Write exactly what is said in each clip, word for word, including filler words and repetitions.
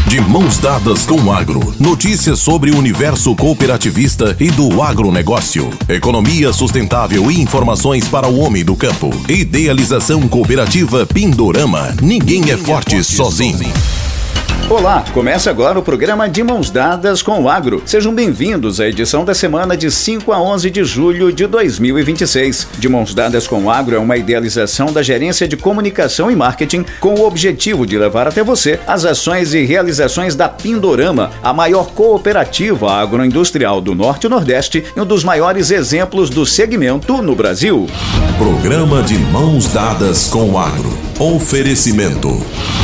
De mãos dadas com o agro. Notícias sobre o universo cooperativista e do agronegócio. Economia sustentável e informações para o homem do campo. Idealização cooperativa Pindorama. Ninguém é forte sozinho. Olá, começa agora o programa De Mãos Dadas com o Agro. Sejam bem-vindos à edição da semana de cinco a onze de julho de dois mil e vinte e seis. De Mãos Dadas com o Agro é uma idealização da Gerência de Comunicação e Marketing com o objetivo de levar até você as ações e realizações da Pindorama, a maior cooperativa agroindustrial do Norte e Nordeste e um dos maiores exemplos do segmento no Brasil. Programa De Mãos Dadas com o Agro. Oferecimento.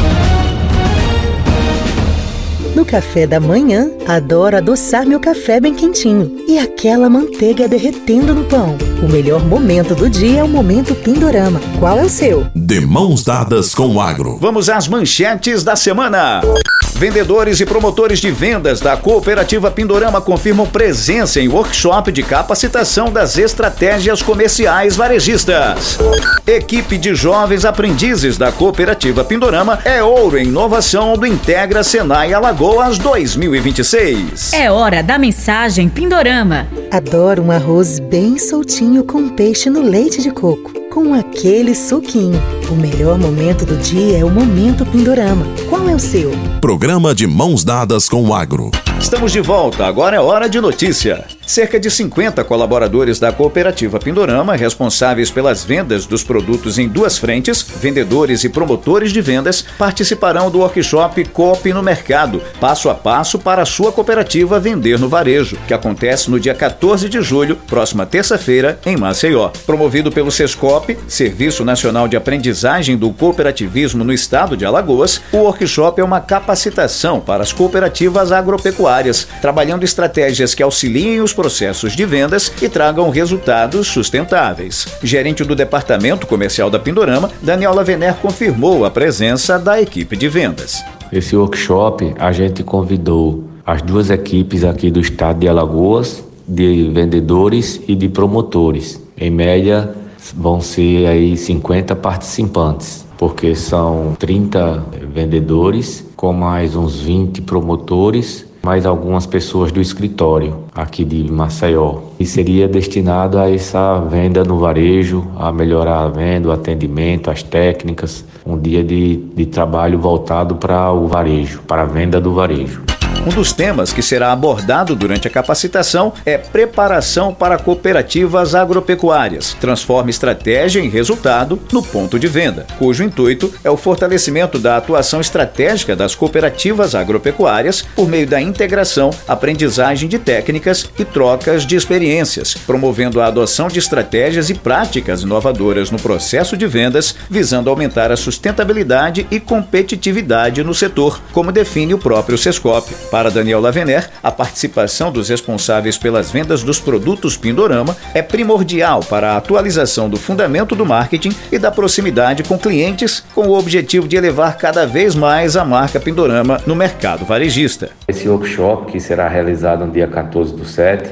No café da manhã, adoro adoçar meu café bem quentinho e aquela manteiga derretendo no pão. O melhor momento do dia é o momento Pindorama. Qual é o seu? De Mãos Dadas com o Agro. Vamos às manchetes da semana. Vendedores e promotores de vendas da Cooperativa Pindorama confirmam presença em workshop de capacitação das estratégias comerciais varejistas. Equipe de jovens aprendizes da Cooperativa Pindorama é ouro em inovação do Integra Senai Alagoas dois mil e vinte e seis. É hora da mensagem Pindorama. Adoro um arroz bem soltinho com peixe no leite de coco, com aquele suquinho. O melhor momento do dia é o momento Pindorama. Qual é o seu? Programa De Mãos Dadas com o Agro. Estamos de volta, agora é hora de notícia. Cerca de cinquenta colaboradores da Cooperativa Pindorama, responsáveis pelas vendas dos produtos em duas frentes, vendedores e promotores de vendas, participarão do workshop Coop no Mercado, passo a passo para a sua cooperativa vender no varejo, que acontece no dia quatorze de julho, próxima terça-feira, em Maceió. Promovido pelo Sescop, Serviço Nacional de Aprendizagem do Cooperativismo no Estado de Alagoas, o workshop é uma capacitação para as cooperativas agropecuárias, trabalhando estratégias que auxiliem os processos de vendas e tragam resultados sustentáveis. Gerente do Departamento Comercial da Pindorama, Daniel Lavener, confirmou a presença da equipe de vendas. Esse workshop a gente convidou as duas equipes aqui do estado de Alagoas, de vendedores e de promotores. Em média, vão ser aí cinquenta participantes, porque são trinta vendedores com mais uns vinte promotores, mais algumas pessoas do escritório aqui de Maceió. E seria destinado a essa venda no varejo, a melhorar a venda, o atendimento, as técnicas, um dia de, de trabalho voltado para o varejo, para a venda do varejo. Um dos temas que será abordado durante a capacitação é preparação para cooperativas agropecuárias. Transforma estratégia em resultado no ponto de venda, cujo intuito é o fortalecimento da atuação estratégica das cooperativas agropecuárias por meio da integração, aprendizagem de técnicas e trocas de experiências, promovendo a adoção de estratégias e práticas inovadoras no processo de vendas, visando aumentar a sustentabilidade e competitividade no setor, como define o próprio Sescop. Para Daniel Lavener, a participação dos responsáveis pelas vendas dos produtos Pindorama é primordial para a atualização do fundamento do marketing e da proximidade com clientes, com o objetivo de elevar cada vez mais a marca Pindorama no mercado varejista. Esse workshop, que será realizado no dia quatorze do sete,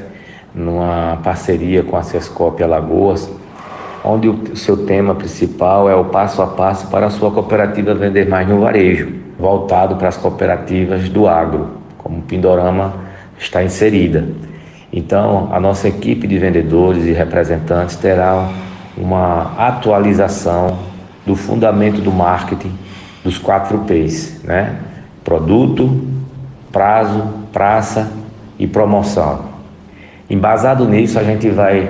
numa parceria com a Sescop Alagoas, onde o seu tema principal é o passo a passo para a sua cooperativa vender mais no varejo, voltado para as cooperativas do agro, como o Pindorama está inserida. Então, a nossa equipe de vendedores e representantes terá uma atualização do fundamento do marketing dos quatro P's, né? Produto, prazo, praça e promoção. Embasado nisso, a gente vai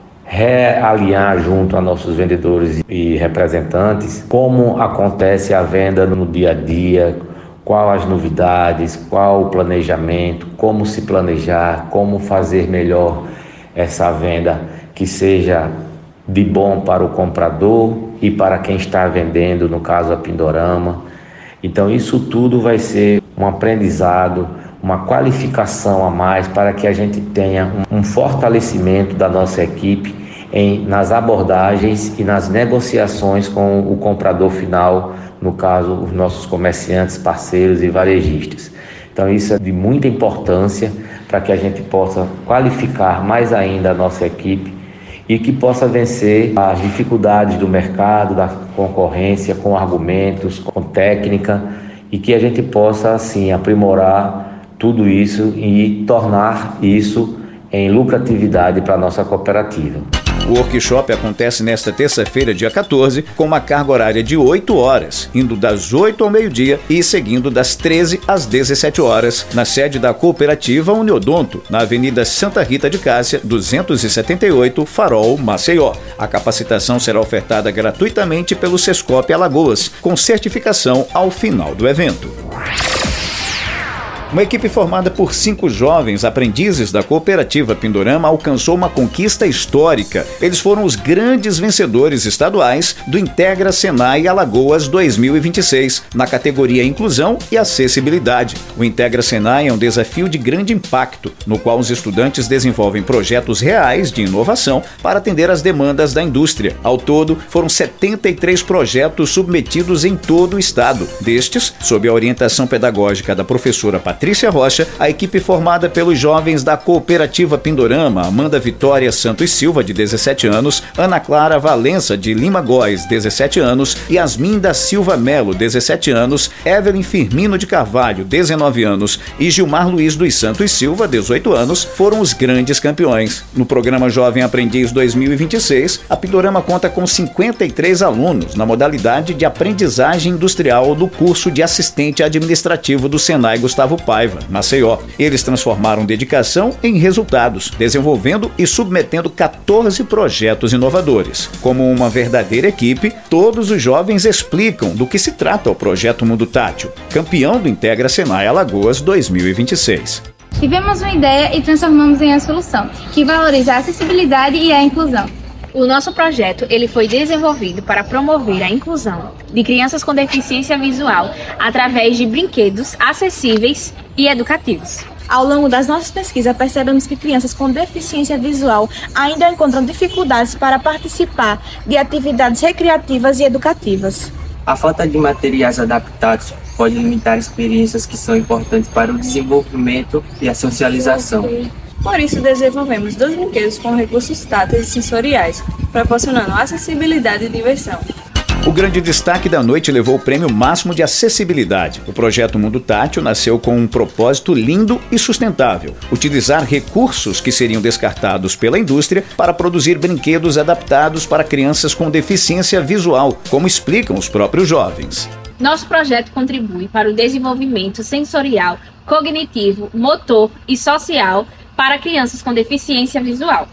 realinhar junto a nossos vendedores e representantes como acontece a venda no dia a dia, qual as novidades, qual o planejamento, como se planejar, como fazer melhor essa venda que seja de bom para o comprador e para quem está vendendo, no caso a Pindorama. Então isso tudo vai ser um aprendizado, uma qualificação a mais para que a gente tenha um fortalecimento da nossa equipe em, nas abordagens e nas negociações com o comprador final, no caso, os nossos comerciantes, parceiros e varejistas. Então isso é de muita importância para que a gente possa qualificar mais ainda a nossa equipe e que possa vencer as dificuldades do mercado, da concorrência, com argumentos, com técnica e que a gente possa, assim, aprimorar tudo isso e tornar isso em lucratividade para a nossa cooperativa. O workshop acontece nesta terça-feira, dia quatorze, com uma carga horária de oito horas, indo das oito ao meio-dia e seguindo das treze às dezessete horas, na sede da cooperativa Uniodonto, na Avenida Santa Rita de Cássia, duzentos e setenta e oito, Farol, Maceió. A capacitação será ofertada gratuitamente pelo Sescop Alagoas, com certificação ao final do evento. Uma equipe formada por cinco jovens aprendizes da cooperativa Pindorama alcançou uma conquista histórica. Eles foram os grandes vencedores estaduais do Integra Senai Alagoas dois mil e vinte e seis, na categoria Inclusão e Acessibilidade. O Integra Senai é um desafio de grande impacto, no qual os estudantes desenvolvem projetos reais de inovação para atender às demandas da indústria. Ao todo, foram setenta e três projetos submetidos em todo o estado. Destes, sob a orientação pedagógica da professora Patrícia Patrícia Rocha, a equipe formada pelos jovens da cooperativa Pindorama, Amanda Vitória Santos Silva, de dezessete anos, Ana Clara Valença, de Lima Góes, dezessete anos, Yasmin da Silva Melo, dezessete anos, Evelyn Firmino de Carvalho, dezenove anos, e Gilmar Luiz dos Santos Silva, dezoito anos, foram os grandes campeões. No programa Jovem Aprendiz dois mil e vinte e seis, a Pindorama conta com cinquenta e três alunos na modalidade de aprendizagem industrial do curso de assistente administrativo do Senai Gustavo Paiva, Maceió. Eles transformaram dedicação em resultados, desenvolvendo e submetendo quatorze projetos inovadores. Como uma verdadeira equipe, todos os jovens explicam do que se trata o projeto Mundo Tátil, campeão do Integra Senai Alagoas dois mil e vinte e seis. Tivemos uma ideia e transformamos em uma solução, que valoriza a acessibilidade e a inclusão. O nosso projeto ele foi desenvolvido para promover a inclusão de crianças com deficiência visual através de brinquedos acessíveis e educativos. Ao longo das nossas pesquisas, percebemos que crianças com deficiência visual ainda encontram dificuldades para participar de atividades recreativas e educativas. A falta de materiais adaptados pode limitar experiências que são importantes para o desenvolvimento e a socialização. Por isso, desenvolvemos dois brinquedos com recursos táteis e sensoriais, proporcionando acessibilidade e diversão. O grande destaque da noite levou o prêmio máximo de acessibilidade. O projeto Mundo Tátil nasceu com um propósito lindo e sustentável: utilizar recursos que seriam descartados pela indústria para produzir brinquedos adaptados para crianças com deficiência visual, como explicam os próprios jovens. Nosso projeto contribui para o desenvolvimento sensorial, cognitivo, motor e social para crianças com deficiência visual.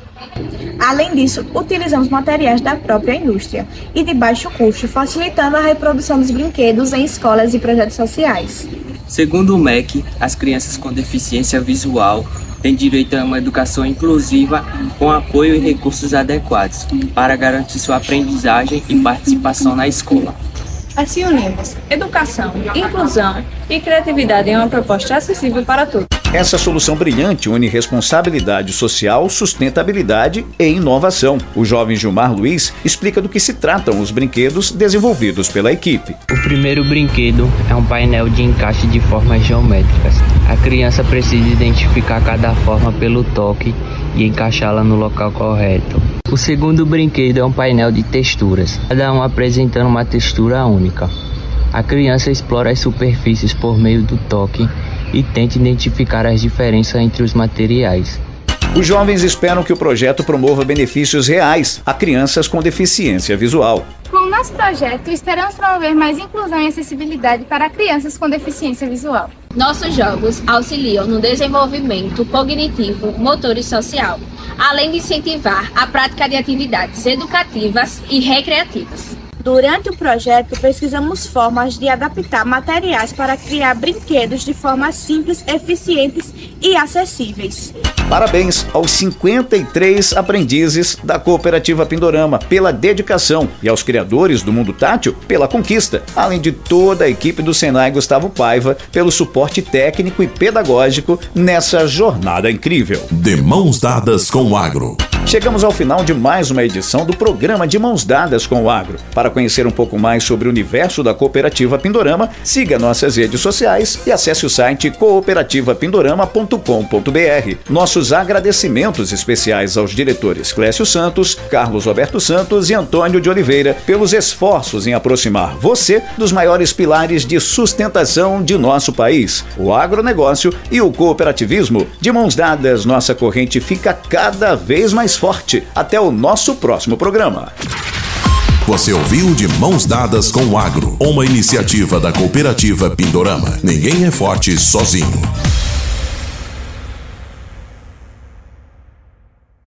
Além disso, utilizamos materiais da própria indústria e de baixo custo, facilitando a reprodução dos brinquedos em escolas e projetos sociais. Segundo o M E C, as crianças com deficiência visual têm direito a uma educação inclusiva com apoio e recursos adequados para garantir sua aprendizagem e participação na escola. Assim unimos educação, inclusão e criatividade em uma proposta acessível para todos. Essa solução brilhante une responsabilidade social, sustentabilidade e inovação. O jovem Gilmar Luiz explica do que se tratam os brinquedos desenvolvidos pela equipe. O primeiro brinquedo é um painel de encaixe de formas geométricas. A criança precisa identificar cada forma pelo toque e encaixá-la no local correto. O segundo brinquedo é um painel de texturas, cada um apresentando uma textura única. A criança explora as superfícies por meio do toque e tenta identificar as diferenças entre os materiais. Os jovens esperam que o projeto promova benefícios reais a crianças com deficiência visual. Com o nosso projeto, esperamos promover mais inclusão e acessibilidade para crianças com deficiência visual. Nossos jogos auxiliam no desenvolvimento cognitivo, motor e social, além de incentivar a prática de atividades educativas e recreativas. Durante o projeto, pesquisamos formas de adaptar materiais para criar brinquedos de forma simples, eficientes e acessíveis. Parabéns aos cinquenta e três aprendizes da cooperativa Pindorama pela dedicação e aos criadores do Mundo Tátil pela conquista, além de toda a equipe do Senai Gustavo Paiva pelo suporte técnico e pedagógico nessa jornada incrível. De mãos dadas com o agro. Chegamos ao final de mais uma edição do programa De Mãos Dadas com o Agro. Para conhecer um pouco mais sobre o universo da Cooperativa Pindorama, siga nossas redes sociais e acesse o site cooperativa pindorama ponto com ponto br. Nossos agradecimentos especiais aos diretores Clécio Santos, Carlos Roberto Santos e Antônio de Oliveira pelos esforços em aproximar você dos maiores pilares de sustentação de nosso país, o agronegócio e o cooperativismo. De mãos dadas, nossa corrente fica cada vez mais forte. Até o nosso próximo programa. Você ouviu De Mãos Dadas com o Agro, uma iniciativa da Cooperativa Pindorama. Ninguém é forte sozinho.